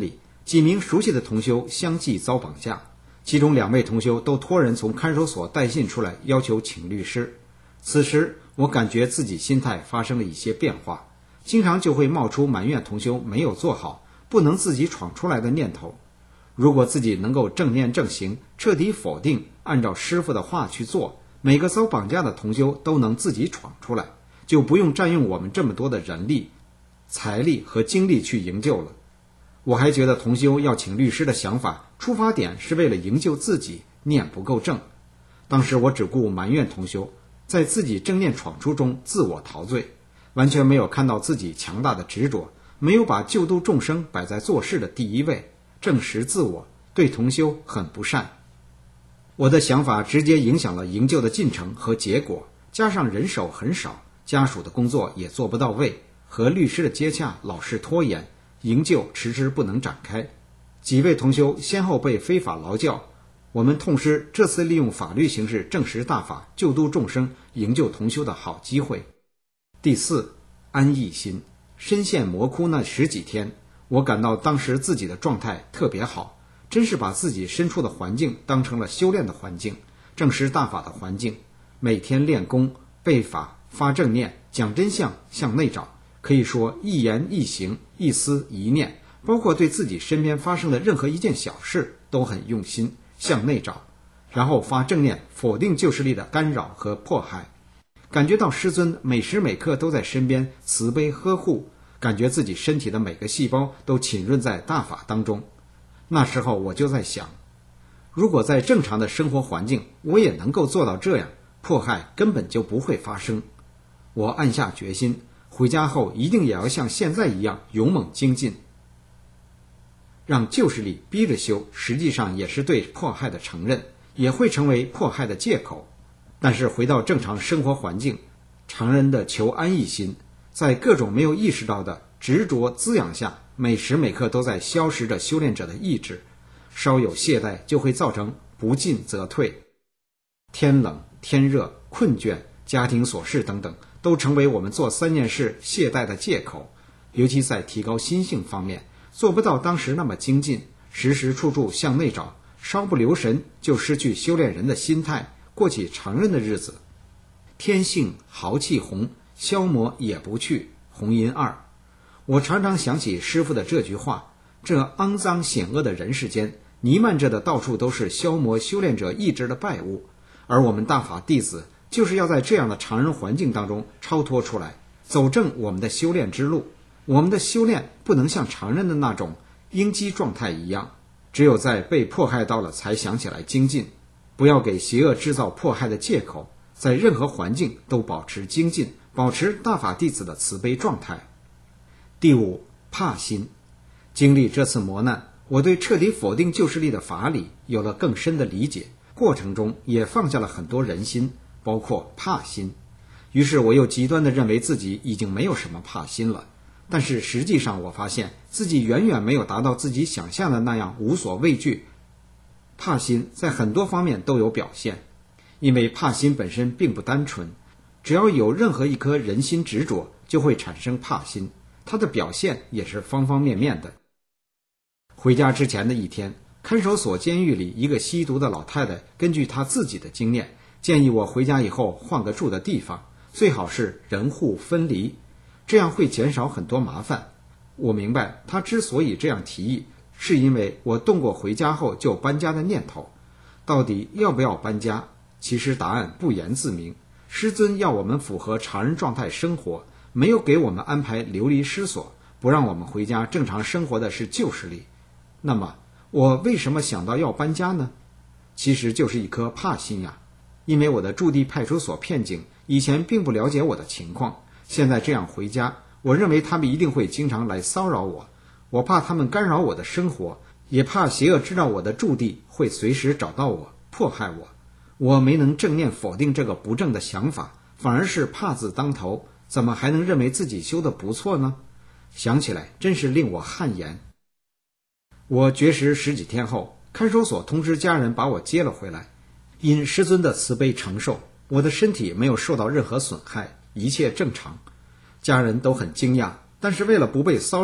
几名熟悉的同修相继遭绑架，其中2位同修都托人从看守所带信出来，要求请律师。此时我感觉自己心态发生了一些变化，经常就会冒出埋怨同修没有做好，不能自己闯出来的念头。如果自己能够正念正行，彻底否定，按照师父的话去做，每个遭绑架的同修都能自己闯出来，就不用占用我们这么多的人力、财力和精力去营救了。我还觉得同修要请律师的想法，出发点是为了营救自己，念不够正。当时我只顾埋怨同修，在自己正念闯出中自我陶醉，完全没有看到自己强大的执着，没有把救度众生摆在做事的第一位，证实自我，对同修很不善。我的想法直接影响了营救的进程和结果，加上人手很少，家属的工作也做不到位，和律师的接洽老是拖延，营救迟迟不能展开。几位同修先后被非法劳教，我们痛失这次利用法律形式证实大法，救度众生，营救同修的好机会。第四，安逸心。深陷魔窟那10几天，我感到当时自己的状态特别好，真是把自己身处的环境当成了修炼的环境，证实大法的环境。每天练功、背法、发正念、讲真相、向内找，可以说一言一行、一思一念，包括对自己身边发生的任何一件小事都很用心，向内找，然后发正念，否定救世力的干扰和迫害。感觉到师尊每时每刻都在身边慈悲呵护，感觉自己身体的每个细胞都浸润在大法当中。那时候我就在想，如果在正常的生活环境我也能够做到这样，迫害根本就不会发生。我暗下决心，回家后一定也要像现在一样勇猛精进。让救世力逼着修，实际上也是对迫害的承认，也会成为迫害的借口。但是回到正常生活环境，常人的求安逸心，在各种没有意识到的执着滋养下，每时每刻都在消蚀着修炼者的意志，稍有懈怠就会造成不进则退。天冷、天热、困倦、家庭琐事等等，都成为我们做3件事懈怠的借口。尤其在提高心性方面，做不到当时那么精进，时时处处向内找，稍不留神就失去修炼人的心态，过起常人的日子。天性豪气红，消磨也不去，红音2。我常常想起师父的这句话，这肮脏险恶的人世间，弥漫着的到处都是消磨修炼者意志的败物，而我们大法弟子就是要在这样的常人环境当中超脱出来，走正我们的修炼之路。我们的修炼不能像常人的那种应激状态一样，只有在被迫害到了才想起来精进，不要给邪恶制造迫害的借口，在任何环境都保持精进，保持大法弟子的慈悲状态。第5，怕心。经历这次磨难，我对彻底否定救世力的法理有了更深的理解，过程中也放下了很多人心，包括怕心。于是我又极端地认为自己已经没有什么怕心了，但是实际上我发现自己远远没有达到自己想象的那样无所畏惧。怕心在很多方面都有表现，因为怕心本身并不单纯，只要有任何一颗人心执着，就会产生怕心，它的表现也是方方面面的。回家之前的一天，看守所监狱里一个吸毒的老太太根据她自己的经验，建议我回家以后换个住的地方，最好是人户分离，这样会减少很多麻烦。我明白她之所以这样提议，是因为我动过回家后就搬家的念头。到底要不要搬家？其实答案不言自明。师尊要我们符合常人状态生活，没有给我们安排流离失所，不让我们回家正常生活的是旧势力。那么我为什么想到要搬家呢？其实就是一颗怕心呀。因为我的驻地派出所片警以前并不了解我的情况，现在这样回家，我认为他们一定会经常来骚扰我，我怕他们干扰我的生活，也怕邪恶知道我的驻地会随时找到我，迫害我。我没能正念否定这个不正的想法，反而是怕字当头，怎么还能认为自己修得不错呢？想起来真是令我汗颜。我绝食10几天后，看守所通知家人把我接了回来。因师尊的慈悲承受，我的身体没有受到任何损害，一切正常。家人都很惊讶，但是为了不被骚扰，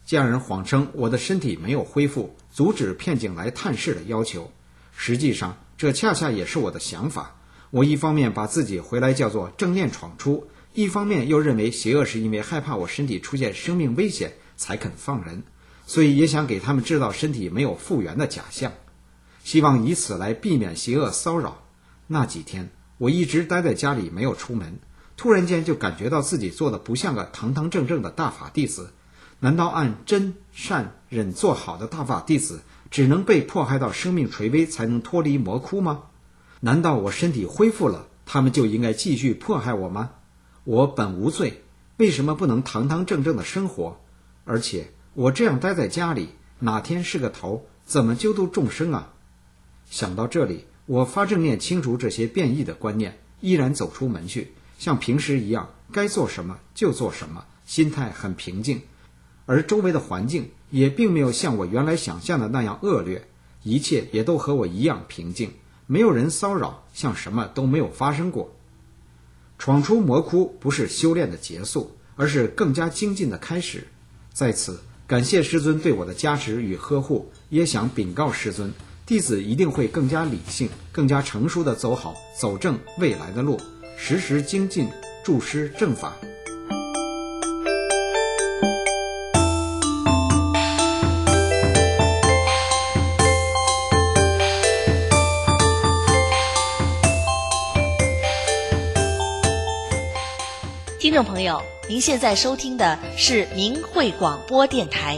家人谎称我的身体没有恢复，阻止片警来探视的要求。实际上，这恰恰也是我的想法。我一方面把自己回来叫做正念闯出，一方面又认为邪恶是因为害怕我身体出现生命危险才肯放人，所以也想给他们制造身体没有复原的假象，希望以此来避免邪恶骚扰。那几天我一直待在家里没有出门，突然间就感觉到自己做的不像个堂堂正正的大法弟子。难道按真善忍做好的大法弟子只能被迫害到生命垂危才能脱离魔窟吗？难道我身体恢复了，他们就应该继续迫害我吗？我本无罪，为什么不能堂堂正正的生活？而且我这样待在家里，哪天是个头，怎么救度众生啊？想到这里，我发正念清除这些变异的观念，依然走出门去，像平时一样，该做什么就做什么，心态很平静。而周围的环境也并没有像我原来想象的那样恶劣，一切也都和我一样平静，没有人骚扰，像什么都没有发生过。闯出魔窟不是修炼的结束，而是更加精进的开始。在此感谢师尊对我的加持与呵护，也想禀告师尊，弟子一定会更加理性，更加成熟地走好走正未来的路，时时精进，助师正法。 听众朋友，您现在收听的是明慧广播电台。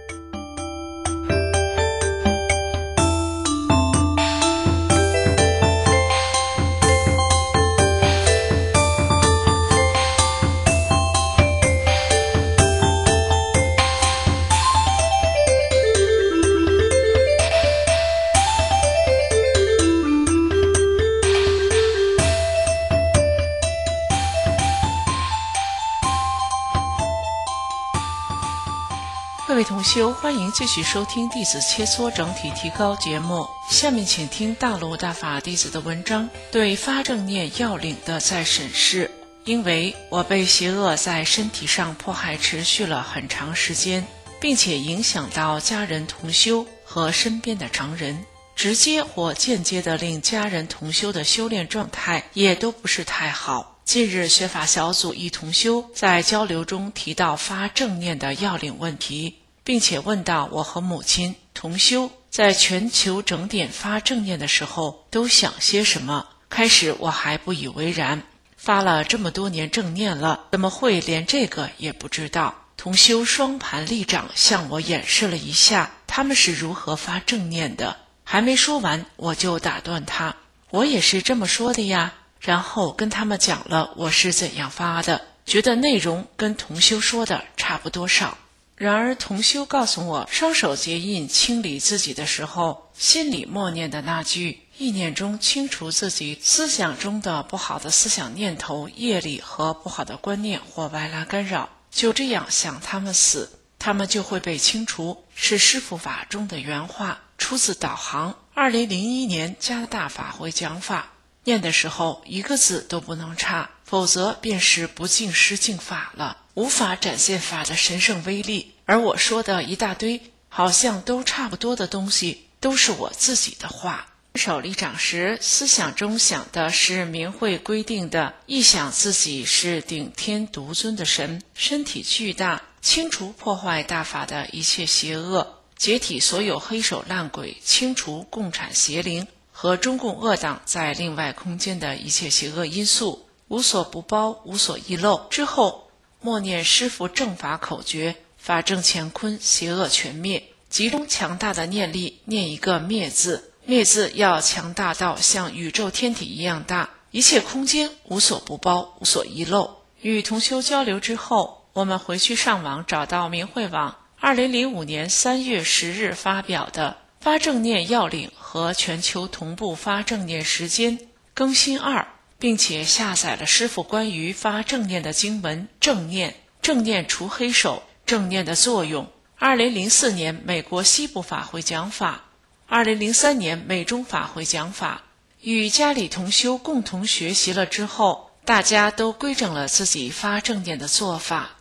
各位同修，欢迎继续收听弟子切磋整体提高节目。下面请听大陆大法弟子的文章，对发正念要领的再审视。因为我被邪恶在身体上迫害持续了很长时间，并且影响到家人同修和身边的常人，直接或间接地令家人同修的修炼状态也都不是太好。近日学法小组一同修在交流中提到发正念的要领问题，并且问到我和母亲同修在全球整点发正念的时候都想些什么。开始我还不以为然，发了这么多年正念了，怎么会连这个也不知道？同修双盘立掌向我演示了一下他们是如何发正念的，还没说完我就打断他，我也是这么说的呀。然后跟他们讲了我是怎样发的，觉得内容跟同修说的差不多少。然而同修告诉我，双手结印清理自己的时候，心里默念的那句意念中清除自己思想中的不好的思想念头、业力和不好的观念或外来干扰，就这样想他们死，他们就会被清除，是师父法中的原话，出自导航2001年加拿大法会讲法。念的时候一个字都不能差，否则便是不敬师敬法了，无法展现法的神圣威力。而我说的一大堆好像都差不多的东西，都是我自己的话。手立掌时，思想中想的是明慧规定的，一想自己是顶天独尊的神，身体巨大，清除破坏大法的一切邪恶，解体所有黑手烂鬼，清除共产邪灵和中共恶党在另外空间的一切邪恶因素，无所不包，无所遗漏。之后默念师父正法口诀，法正乾坤，邪恶全灭，集中强大的念力，念一个灭字，灭字要强大到像宇宙天体一样大，一切空间无所不包，无所遗漏。与同修交流之后，我们回去上网找到明慧网2005年3月10日发表的发正念要领和全球同步发正念时间更新2，并且下载了师父关于发正念的经文正念，正念除黑手，正念的作用。2004年美国西部法会讲法，2003年美中法会讲法，与家里同修共同学习了之后，大家都规正了自己发正念的做法。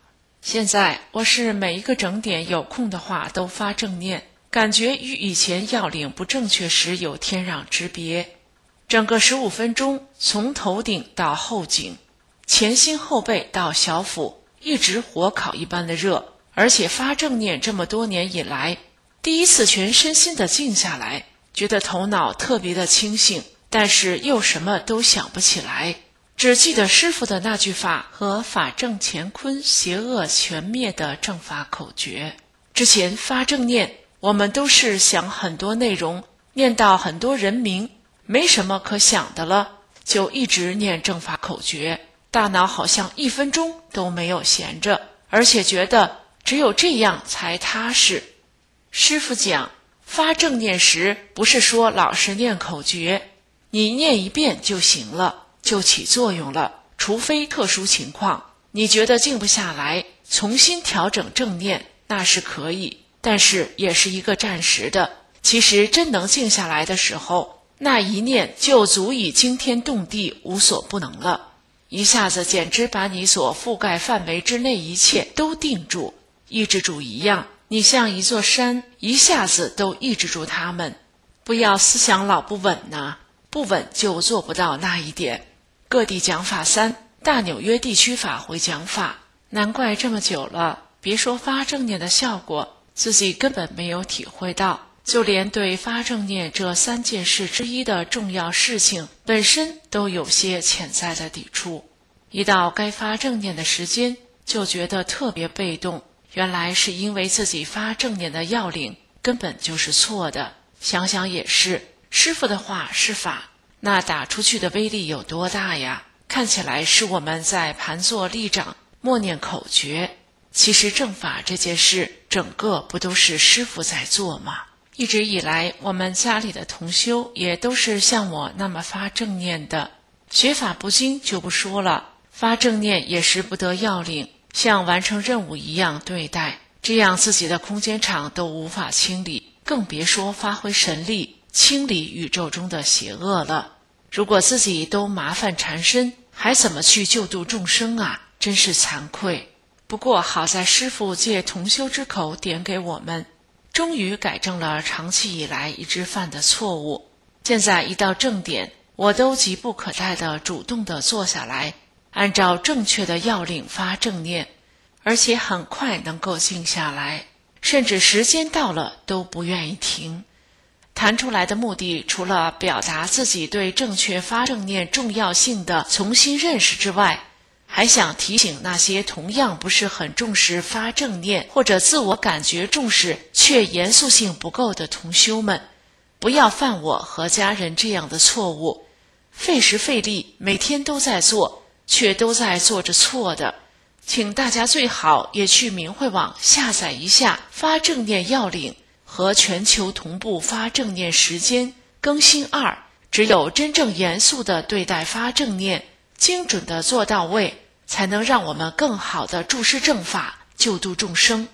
现在我是每一个整点有空的话都发正念，感觉与以前要领不正确时有天壤之别。整个15分钟，从头顶到后颈，前心后背到小腹，一直火烤一般的热。而且发正念这么多年以来，第一次全身心的静下来，觉得头脑特别的清醒，但是又什么都想不起来，只记得师父的那句法和法正乾坤，邪恶全灭的正法口诀。之前发正念，我们都是想很多内容，念到很多人名，没什么可想的了，就一直念正法口诀，大脑好像1分钟都没有闲着，而且觉得只有这样才踏实。师父讲，发正念时不是说老是念口诀，你念一遍就行了，就起作用了，除非特殊情况，你觉得静不下来，重新调整正念，那是可以，但是也是一个暂时的。其实真能静下来的时候，那一念就足以惊天动地，无所不能了，一下子简直把你所覆盖范围之内一切都定住。抑制住一样，你像一座山，一下子都抑制住它们。不要思想老不稳呐，不稳就做不到那一点。各地讲法3，大纽约地区法会讲法，难怪这么久了，别说发正念的效果，自己根本没有体会到，就连对发正念这3件事之一的重要事情本身都有些潜在的抵触。一到该发正念的时间，就觉得特别被动，原来是因为自己发正念的要领根本就是错的。想想也是，师父的话是法，那打出去的威力有多大呀？看起来是我们在盘坐立掌默念口诀，其实正法这件事整个不都是师父在做吗？一直以来我们家里的同修也都是像我那么发正念的，学法不精就不说了，发正念也是不得要领，像完成任务一样对待，这样自己的空间场都无法清理，更别说发挥神力清理宇宙中的邪恶了。如果自己都麻烦缠身，还怎么去救度众生啊？真是惭愧。不过好在师父借同修之口点给我们，终于改正了长期以来一直犯的错误。现在一到正点，我都急不可待地主动地坐下来，按照正确的要领发正念，而且很快能够静下来，甚至时间到了都不愿意停。弹出来的目的，除了表达自己对正确发正念重要性的重新认识之外，还想提醒那些同样不是很重视发正念或者自我感觉重视却严肃性不够的同修们，不要犯我和家人这样的错误，费时费力每天都在做，却都在做着错的。请大家最好也去明慧网下载一下发正念要领和全球同步发正念时间更新2，只有真正严肃地对待发正念，精准地做到位，才能让我们更好地注释正法，救度众生。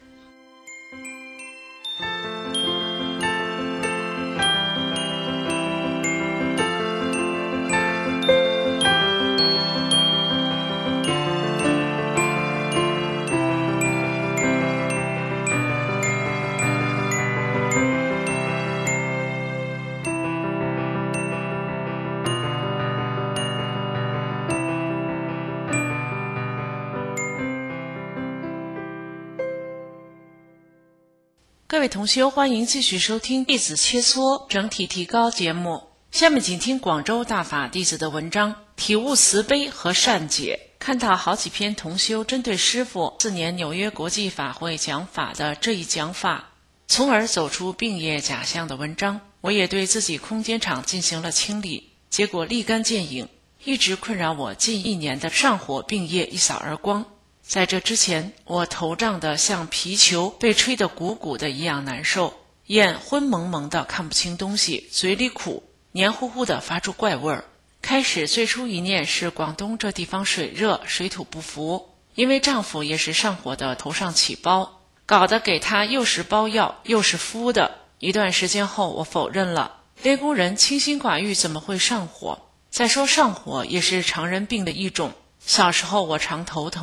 各位同修，欢迎继续收听弟子切磋整体提高节目。下面请听广州大法弟子的文章，体悟慈悲和善解。看到好几篇同修针对师父4年纽约国际法会讲法的这一讲法，从而走出病业假象的文章，我也对自己空间场进行了清理，结果立竿见影，一直困扰我近1年的上火病业一扫而光。在这之前，我头胀得像皮球被吹得鼓鼓的一样难受，眼昏蒙蒙的看不清东西，嘴里苦，黏糊糊的发出怪味儿。开始最初一念是广东这地方水热，水土不服，因为丈夫也是上火的头上起包，搞得给他又是包药又是敷的。一段时间后我否认了，练功人清心寡欲怎么会上火？再说上火也是常人病的一种，小时候我常头疼，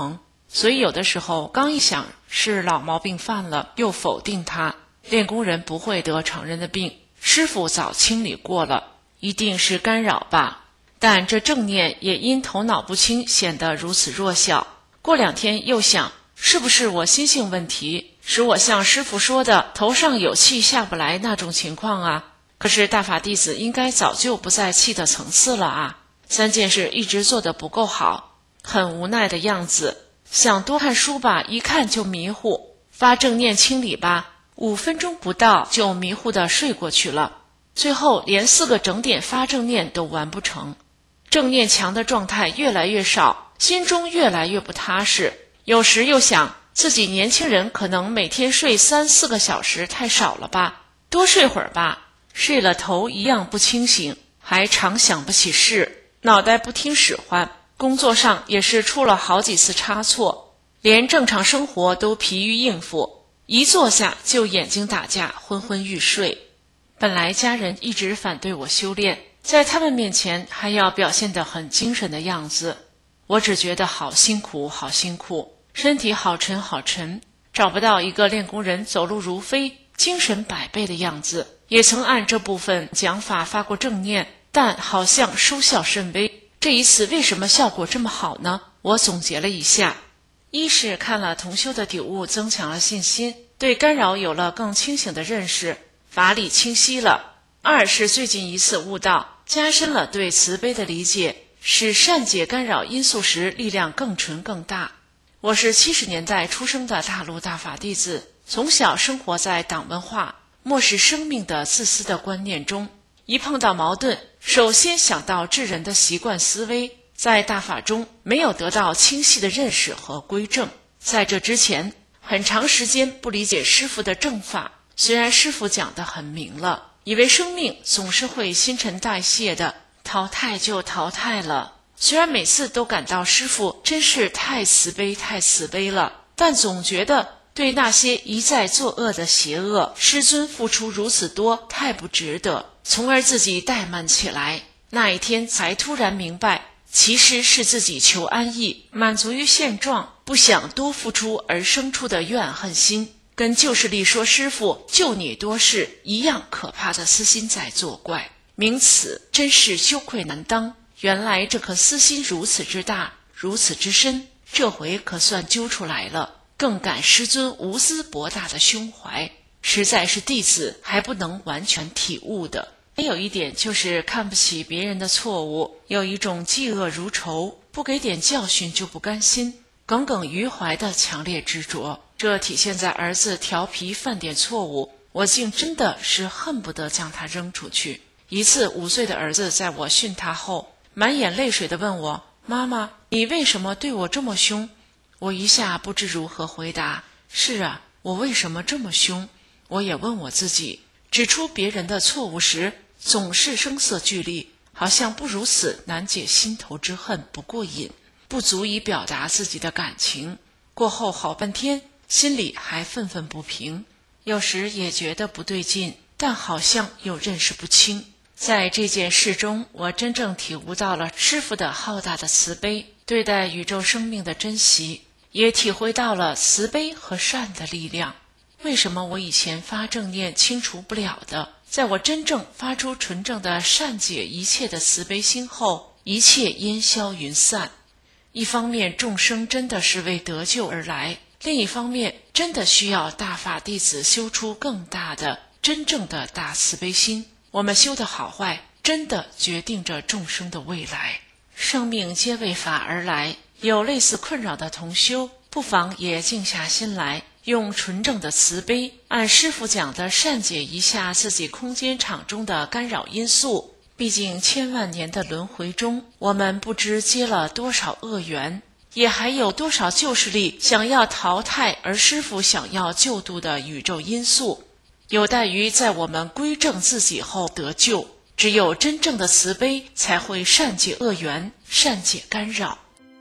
所以有的时候刚一想是老毛病犯了，又否定它，练功人不会得常人的病，师父早清理过了，一定是干扰吧。但这正念也因头脑不清显得如此弱小。过2天又想，是不是我心性问题，使我像师父说的头上有气下不来那种情况啊？可是大法弟子应该早就不在气的层次了啊，3件事一直做得不够好，很无奈的样子。想多看书吧，一看就迷糊，发正念清理吧，5分钟不到就迷糊地睡过去了，最后连4个整点发正念都完不成。正念强的状态越来越少，心中越来越不踏实。有时又想，自己年轻人可能每天睡3-4个小时太少了吧，多睡会儿吧。睡了头一样不清醒，还常想不起事，脑袋不听使唤，工作上也是出了好几次差错，连正常生活都疲于应付，一坐下就眼睛打架，昏昏欲睡。本来家人一直反对我修炼，在他们面前还要表现得很精神的样子，我只觉得好辛苦好辛苦，身体好沉好沉，找不到一个练功人走路如飞，精神百倍的样子。也曾按这部分讲法发过正念，但好像收效甚微。这一次为什么效果这么好呢？我总结了一下，一是看了同修的体悟，增强了信心，对干扰有了更清醒的认识，法理清晰了；二是最近一次悟道，加深了对慈悲的理解，使善解干扰因素时力量更纯更大。我是70年代出生的大陆大法弟子，从小生活在党文化漠视生命的自私的观念中，一碰到矛盾，首先想到治人的习惯思维，在大法中没有得到清晰的认识和归正。在这之前，很长时间不理解师父的正法，虽然师父讲得很明了，以为生命总是会新陈代谢的，淘汰就淘汰了。虽然每次都感到师父真是太慈悲太慈悲了，但总觉得对那些一再作恶的邪恶师尊付出如此多，太不值得，从而自己怠慢起来。那一天才突然明白，其实是自己求安逸，满足于现状，不想多付出而生出的怨恨心，跟旧势力说师父救你多事一样可怕的私心在作怪。名此真是羞愧难当，原来这颗私心如此之大，如此之深，这回可算揪出来了。更感师尊无私博大的胸怀，实在是弟子还不能完全体悟的。还有一点就是看不起别人的错误，有一种嫉恶如仇，不给点教训就不甘心，耿耿于怀的强烈执着。这体现在儿子调皮犯点错误，我竟真的是恨不得将他扔出去。一次5岁的儿子在我训他后，满眼泪水地问我，妈妈，你为什么对我这么凶？我一下不知如何回答。是啊，我为什么这么凶？我也问我自己，指出别人的错误时，总是声色俱厉，好像不如此难解心头之恨，不过瘾，不足以表达自己的感情。过后好半天，心里还愤愤不平，有时也觉得不对劲，但好像又认识不清。在这件事中，我真正体悟到了师父的浩大的慈悲，对待宇宙生命的珍惜，也体会到了慈悲和善的力量。为什么我以前发正念清除不了的，在我真正发出纯正的善解一切的慈悲心后，一切烟消云散。一方面众生真的是为得救而来，另一方面真的需要大法弟子修出更大的真正的大慈悲心。我们修的好坏，真的决定着众生的未来。生命皆为法而来，有类似困扰的同修，不妨也静下心来，用纯正的慈悲，按师父讲的善解一下自己空间场中的干扰因素。毕竟千万年的轮回中，我们不知结了多少恶缘，也还有多少旧势力想要淘汰而师父想要救度的宇宙因素，有待于在我们归正自己后得救。只有真正的慈悲，才会善解恶缘，善解干扰。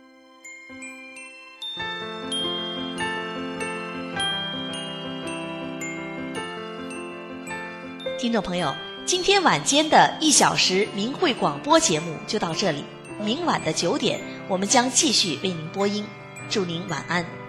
听众朋友，今天晚间的1小时明慧广播节目就到这里，明晚的9点，我们将继续为您播音。 祝您晚安。